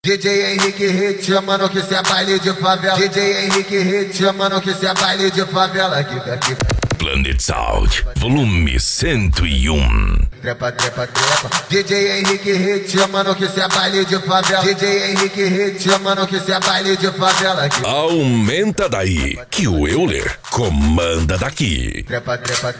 DJ Henrique Hit, chamando que cê é baile de favela. DJ Henrique Hit, chamando que cê é baile de favela. Aqui. Planet Sound, volume 101. Trepa. DJ Henrique Hit, chamando que cê é baile de favela. DJ Henrique Hit, chamando que cê é baile de favela. Aqui. Aumenta daí, que o Euler comanda daqui. Trepa.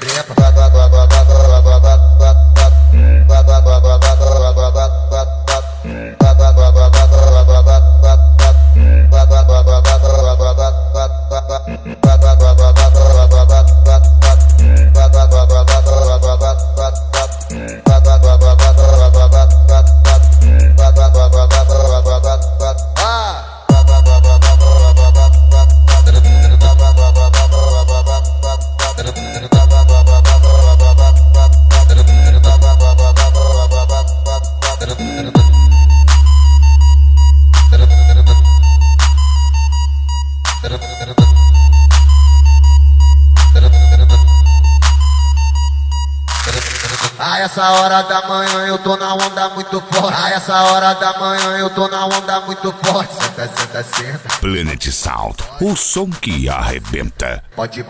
A essa hora da manhã eu tô na onda muito forte. A essa hora da manhã eu tô na onda muito forte. Senta. Planet Sound, o som que arrebenta. Pode.